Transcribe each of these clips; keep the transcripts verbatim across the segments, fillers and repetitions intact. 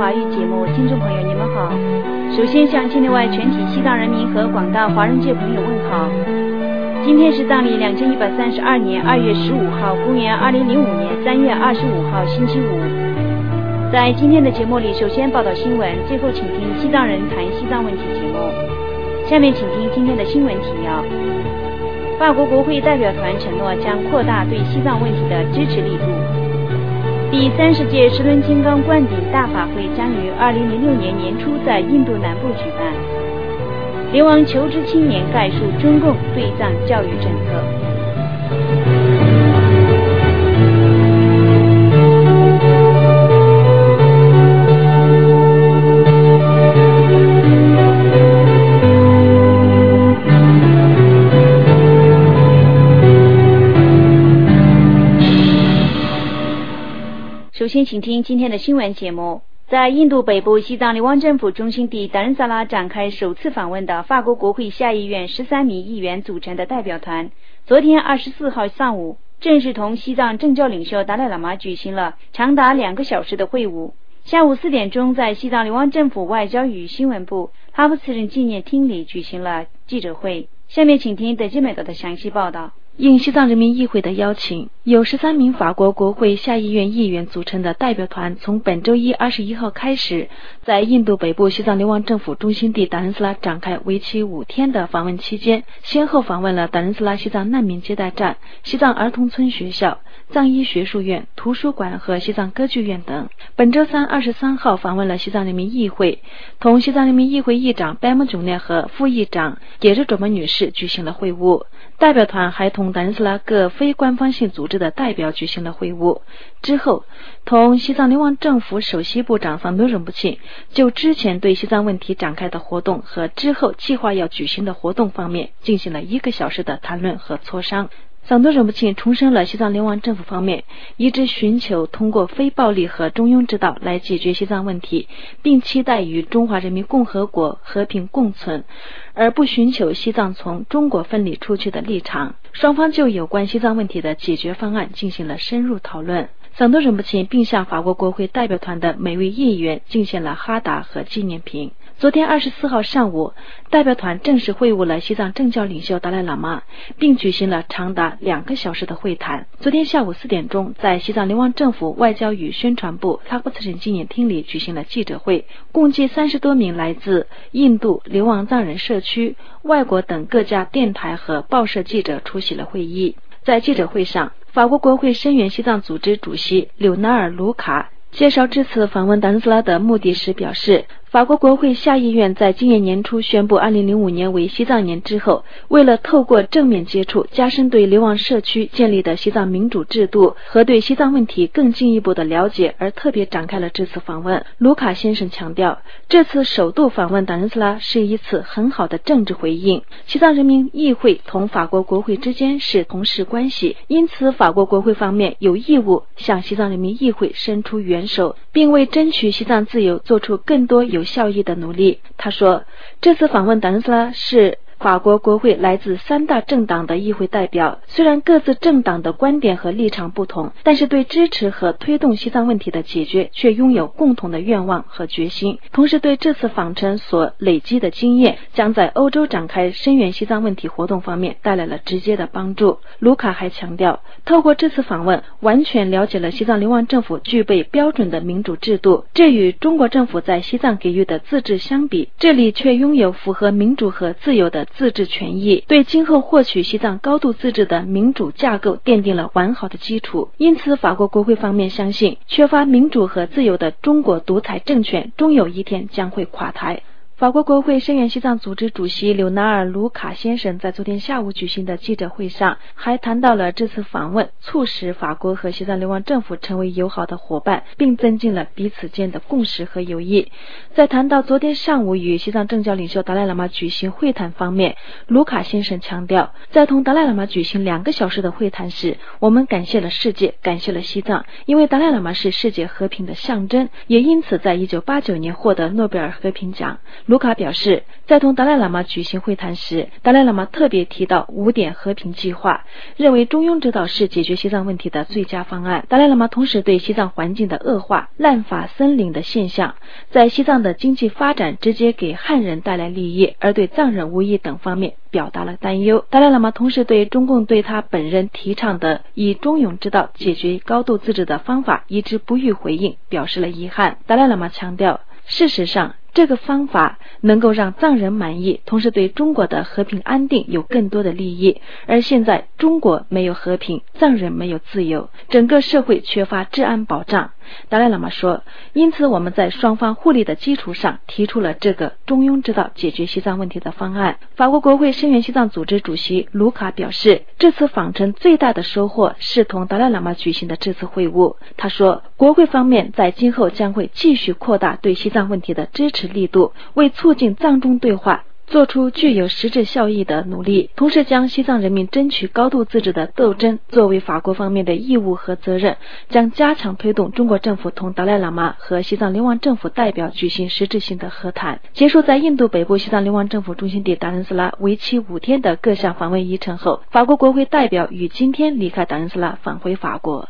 华语节目，听众朋友你们好。首先向境内外全体西藏人民和广大华人界朋友问好。今天是藏历两千一百三十二年二月十五号，公元二零零五年三月二十五号，星期五。在今天的节目里，首先报道新闻，最后请听西藏人谈西藏问题节目。下面请听今天的新闻提要。法国国会代表团承诺将扩大对西藏问题的支持力度。第三十届十轮金刚灌顶大法会将于二零零六年年初在印度南部举办。流亡求知青年概述中共对藏教育政策。首先请听今天的新闻节目。在印度北部西藏流亡政府中心地达仁萨拉展开首次访问的法国国会下议院十三名议员组成的代表团，昨天二十四号上午正式同西藏政教领袖达赖喇嘛举行了长达两个小时的会晤。下午四点钟，在西藏流亡政府外交与新闻部哈布斯人纪念厅里举行了记者会。下面请听德基美德的详细报道。 应西藏人民议会的邀请，由十三名法国国会下议院议员组成的代表团从本周一二十一号开始，在印度北部西藏流亡政府中心地达仁斯拉展开为期五天的访问期间，先后访问了达仁斯拉西藏难民接待站、西藏儿童村学校、藏医学术院、图书馆和西藏歌剧院等。本周三二十三号访问了西藏人民议会，同西藏人民议会议长白木种列和副议长也日卓玛女士举行了会晤。代表团还同达仁斯拉各非官方性组织的代表举行了会晤。之后，同西藏流亡政府首席部长桑多仁布钦就之前对西藏问题展开的活动和之后计划要举行的活动方面进行了一个小时的谈论和磋商。桑多仁布钦重申了西藏流亡政府方面一直寻求通过非暴力和中庸之道来解决西藏问题，并期待与中华人民共和国和平共存，而不寻求西藏从中国分离出去的立场。双方就有关西藏问题的解决方案进行了深入讨论。桑多仁布钦并向法国国会代表团的每位议员进献了哈达和纪念品。昨天二十四号上午，代表团正式会晤了西藏政教领袖达赖喇嘛，并举行了长达两个小时的会谈。昨天下午四点钟，在西藏流亡政府外交与宣传部拉布茨省纪念厅里举行了记者会，共计三十多名来自印度流亡藏人社区、外国等各家电台和报社记者出席了会议。在记者会上，法国国会声援西藏组织主席柳纳尔·卢卡介绍这次访问达仁斯拉的目的时表示，法国国会下议院在今年年初宣布二零零五年为西藏年之后，为了透过正面接触加深对流亡社区建立的西藏民主制度和对西藏问题更进一步的了解而特别展开了这次访问。卢卡先生强调，这次首度访问达仁斯拉是一次很好的政治回应。西藏人民议会同法国国会之间是同事关系，因此法国国会方面有义务向西藏人民议会伸出援手，并为争取西藏自由做出更多有有效益的努力。他说，这次访问达仁斯拉是法国国会来自三大政党的议会代表，虽然各自政党的观点和立场不同，但是对支持和推动西藏问题的解决却拥有共同的愿望和决心。同时对这次访程所累积的经验将在欧洲展开声援西藏问题活动方面带来了直接的帮助。卢卡还强调，透过这次访问完全了解了西藏流亡政府具备标准的民主制度，这与中国政府在西藏给予的自治相比，这里却拥有符合民主和自由的自治权益，对今后获取西藏高度自治的民主架构奠定了完好的基础。因此法国国会方面相信，缺乏民主和自由的中国独裁政权终有一天将会垮台。法国国会声援西藏组织主席柳纳尔·卢卡先生在昨天下午举行的记者会上还谈到了这次访问促使法国和西藏流亡政府成为友好的伙伴，并增进了彼此间的共识和友谊。在谈到昨天上午与西藏政教领袖达赖喇嘛举行会谈方面，卢卡先生强调，在同达赖喇嘛举行两个小时的会谈时，我们感谢了世界，感谢了西藏，因为达赖喇嘛是世界和平的象征，也因此在一九八九年获得诺贝尔和平奖。 卢卡表示，在同达赖喇嘛举行会谈时，达赖喇嘛特别提到五点和平计划，认为中庸之道是解决西藏问题的最佳方案。达赖喇嘛同时对西藏环境的恶化、滥伐森林的现象，在西藏的经济发展直接给汉人带来利益，而对藏人无益等方面表达了担忧。达赖喇嘛同时对中共对他本人提倡的以中庸之道解决高度自治的方法一直不予回应表示了遗憾。达赖喇嘛强调，事实上这个方法能够让藏人满意，同时对中国的和平安定有更多的利益。而现在中国没有和平，藏人没有自由，整个社会缺乏治安保障。达赖喇嘛说，因此我们在双方互利的基础上提出了这个中庸之道解决西藏问题的方案。法国国会声援西藏组织主席卢卡表示，这次访程最大的收获是同达赖喇嘛举行的这次会晤。他说，国会方面在今后将会继续扩大对西藏问题的支持力度，为促进藏中对话做出具有实质效益的努力，同时将西藏人民争取高度自治的斗争作为法国方面的义务和责任，将加强推动中国政府同达赖喇嘛和西藏流亡政府代表举行实质性的和谈。结束在印度北部西藏流亡政府中心地达仁斯拉为期五天的各项访问议程后，法国国会代表于今天离开达仁斯拉返回法国。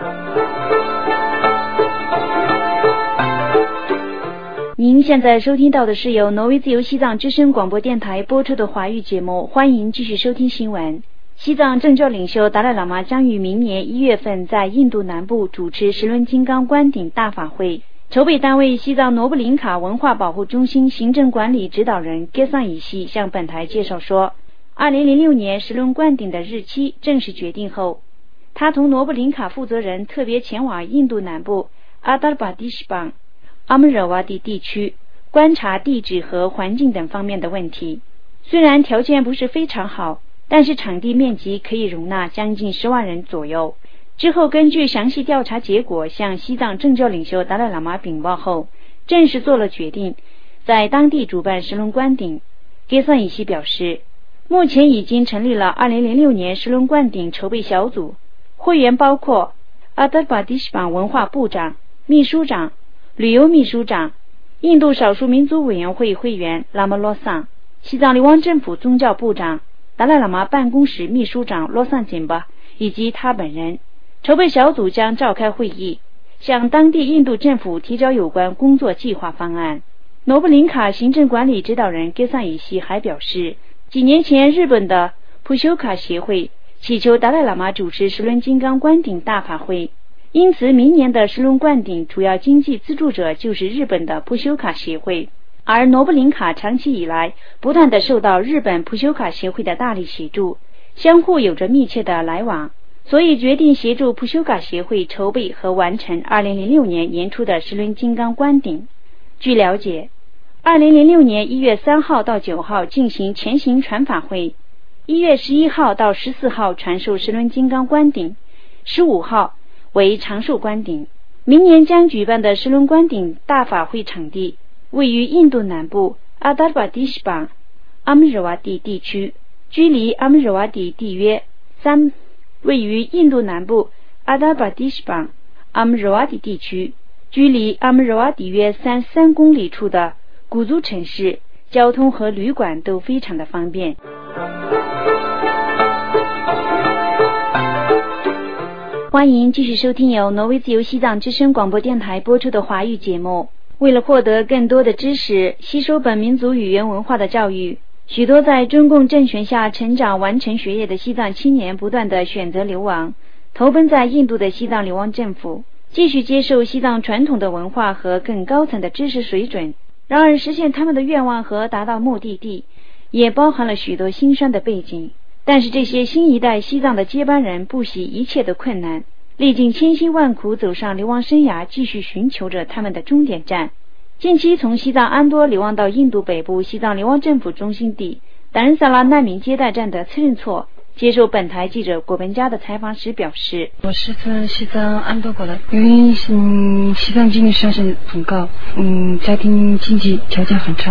您现在收听到的是由挪威自由西藏之声广播电台播出的华语节目，欢迎继续收听新闻。西藏政教领袖达赖喇嘛将于明年一月份在印度南部主持十轮金刚观顶大法会。筹备单位西藏诺布林卡文化保护中心行政管理指导人格桑以西向本台介绍说，二零零六年十轮观顶的日期正式决定后，他同诺布林卡负责人特别前往印度南部阿达尔巴迪什邦阿姆热瓦蒂地区观察地质和环境等方面的问题。虽然条件不是非常好，但是场地面积可以容纳将近十万人左右。之后根据详细调查结果向西藏政教领袖达赖喇嘛禀报后，正式做了决定，在当地主办十轮观顶。格桑以西表示，目前已经成立了二零零六年十轮观顶筹备小组，会员包括阿德巴迪什邦文化部长、秘书长、旅游秘书长、印度少数民族委员会会员拉玛罗桑、西藏流亡政府宗教部长、达赖喇嘛办公室秘书长罗桑锦巴以及他本人。筹备小组将召开会议，向当地印度政府提交有关工作计划方案。诺布林卡行政管理指导人格桑以西还表示，几年前日本的普修卡协会祈求达赖喇嘛主持十轮金刚观顶大法会，因此明年的十轮观顶主要经济资助者就是日本的普修卡协会，而诺布林卡长期以来不断地受到日本普修卡协会的大力协助，相互有着密切的来往，所以决定协助普修卡协会筹备和完成二零零六年年初的十轮金刚观顶。据了解，二零零六年一月三号到九号进行前行传法会，一月十一号到十四号传授十轮金刚观顶，十五号为长寿观顶。明年将举办的十轮观顶大法会场地位于印度南部阿达尔巴迪什邦阿姆热瓦蒂地区，距离阿姆热瓦蒂地约三位于印度南部阿达尔巴迪什邦阿姆热瓦蒂地区，距离阿姆热瓦蒂约三三公里处的古族城市，交通和旅馆都非常的方便。欢迎继续收听由挪威自由西藏之声广播电台播出的华语节目。为了获得更多的知识，吸收本民族语言文化的教育，许多在中共政权下成长完成学业的西藏青年不断地选择流亡，投奔在印度的西藏流亡政府，继续接受西藏传统的文化和更高层的知识水准。然而实现他们的愿望和达到目的地也包含了许多辛酸的背景，但是这些新一代西藏的接班人不惜一切的困难，历尽千辛万苦走上流亡生涯，继续寻求着他们的终点站。近期从西藏安多流亡到印度北部西藏流亡政府中心地达仁萨拉难民接待站的崔仁措接受本台记者郭本佳的采访时表示， 我是从西藏安多过来，因为嗯西藏经济上是很高，嗯家庭经济条件很差，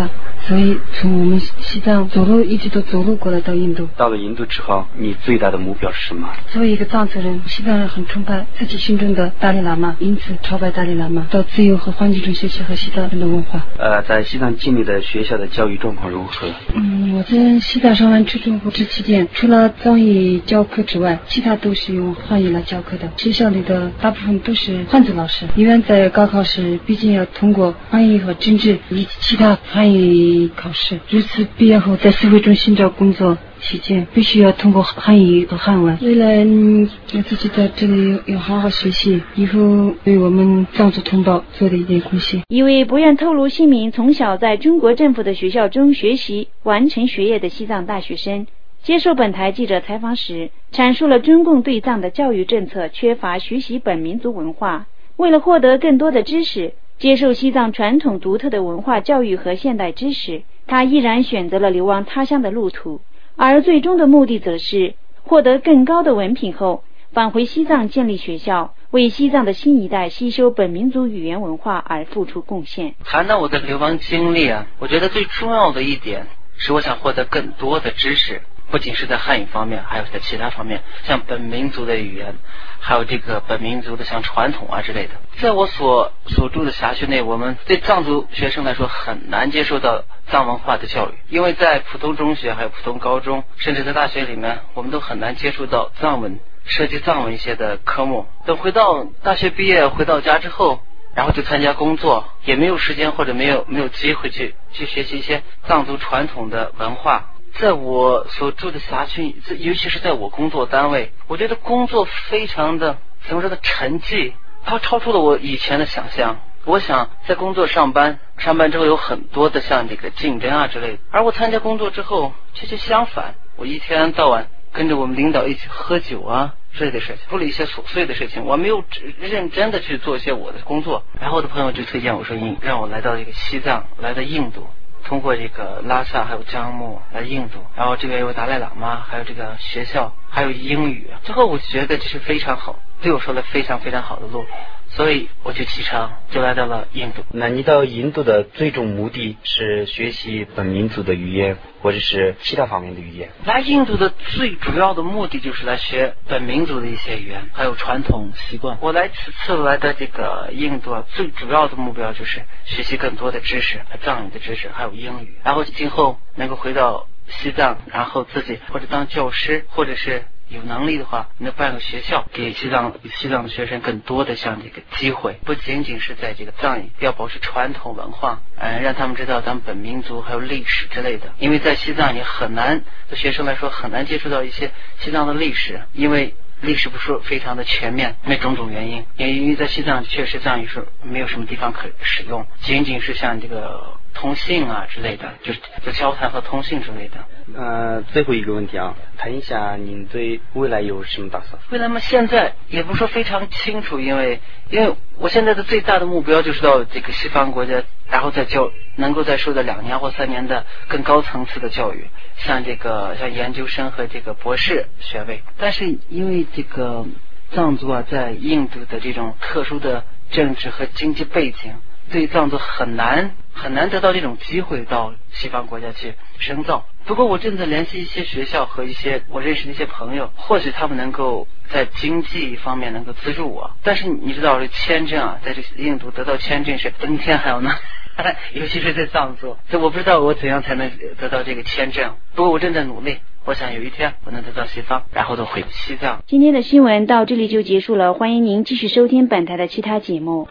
所以从我们西藏走路一直都走路过来到印度。 到了印度之后，你最大的目标是什么？ 作为一个藏族人，西藏人很崇拜自己心中的达赖喇嘛，因此朝拜达赖喇嘛，到自由和环境中学习和西藏人的文化。 呃，在西藏经历的学校的教育状况如何？ 嗯，我在西藏上完初中和这期间，除了藏语教课之外，其他都是用汉语来教课的。学校里的大部分都是汉族老师，因为在高考时毕竟要通过汉语和政治以及其他汉语考试，如此毕业后在社会中寻找工作期间必须要通过汉语和汉文。未来嗯，我自己在这里要好好学习，以后为我们藏族同胞做了一点贡献。 一位不愿透露姓名，从小在中国政府的学校中学习完成学业的西藏大学生接受本台记者采访时，阐述了中共对藏的教育政策缺乏学习本民族文化，为了获得更多的知识，接受西藏传统独特的文化教育和现代知识，他毅然选择了流亡他乡的路途，而最终的目的则是获得更高的文凭后返回西藏建立学校，为西藏的新一代吸收本民族语言文化而付出贡献。 谈到我的流亡经历啊，我觉得最重要的一点是我想获得更多的知识，不仅是在汉语方面，还有在其他方面，像本民族的语言，还有这个本民族的像传统啊之类的。在我所所住的辖区内，我们对藏族学生来说很难接受到藏文化的教育，因为在普通中学还有普通高中，甚至在大学里面，我们都很难接触到藏文，涉及藏文一些的科目。等回到大学毕业回到家之后，然后就参加工作，也没有时间或者没有没有机会去去学习一些藏族传统的文化。在我所住的辖区，尤其是在我工作单位，我觉得工作非常的怎么说的沉寂，它超出了我以前的想象。我想在工作上班，上班之后有很多的像这个竞争啊之类的，而我参加工作之后却却相反，我一天到晚跟着我们领导一起喝酒啊之类的事情，除了一些琐碎的事情，我没有认真的去做一些我的工作。然后我的朋友就推荐我说，让我来到这个西藏，来到印度，通过这个拉萨还有樟木来印度，然后这边有达赖喇嘛，还有这个学校，还有英语。最后我觉得这是非常好，对我说了非常非常好的路，所以我就启程就来到了印度。 那你到印度的最终目的是学习本民族的语言，或者是其他方面的语言？ 来印度的最主要的目的就是来学本民族的一些语言，还有传统习惯。我来此次来的这个印度啊，最主要的目标就是学习更多的知识，藏语的知识，还有英语，然后今后能够回到西藏，然后自己或者当教师，或者是有能力的话能办个学校，给西藏西藏的学生更多的像这个机会，不仅仅是在这个藏语，要保持传统文化，呃，让他们知道咱们本民族还有历史之类的。因为在西藏也很难，对学生来说很难接触到一些西藏的历史，因为历史不是非常的全面，那种种原因，也因为在西藏确实藏语是没有什么地方可使用，仅仅是像这个通信啊之类的，就是就交谈和通信之类的。 呃，最后一个问题啊，谈一下您对未来有什么打算？ 未来嘛，现在也不是说非常清楚，因为因为我现在的最大的目标就是到这个西方国家，然后再教，能够再受到两年或三年的更高层次的教育，像这个像研究生和这个博士学位。但是因为这个藏族啊，在印度的这种特殊的政治和经济背景，对藏族很难很难得到这种机会到西方国家去深造。不过我正在联系一些学校和一些我认识的一些朋友，或许他们能够在经济方面能够资助我。但是你知道这签证啊，在这印度得到签证是登天还要难，尤其是在藏族，所以我不知道我怎样才能得到这个签证。不过我正在努力，我想有一天我能得到西方，然后都回西藏。 今天的新闻到这里就结束了，欢迎您继续收听本台的其他节目。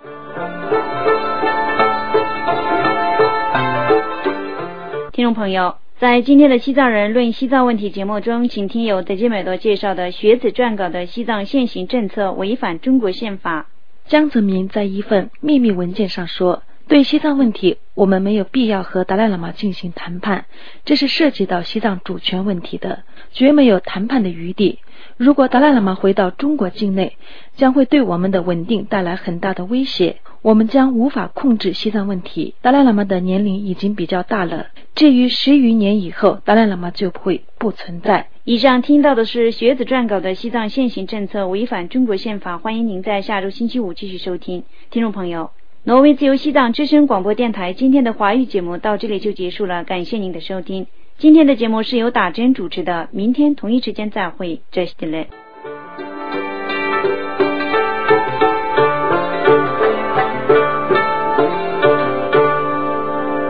听众朋友，在今天的西藏人论西藏问题节目中，请听友德基美多介绍的学子撰稿的西藏现行政策违反中国宪法。 江泽民在一份秘密文件上说，对西藏问题我们没有必要和达赖喇嘛进行谈判，这是涉及到西藏主权问题的，绝没有谈判的余地。如果达赖喇嘛回到中国境内，将会对我们的稳定带来很大的威胁，我们将无法控制西藏问题。达赖喇嘛的年龄已经比较大了，至于十余年以后达赖喇嘛就会不存在。 以上听到的是学子撰稿的西藏现行政策违反中国宪法，欢迎您在下周星期五继续收听。听众朋友， 挪威自由西藏之声广播电台今天的华语节目到这里就结束了，感谢您的收听。今天的节目是由打针主持的，明天同一时间再会，这是的嘞。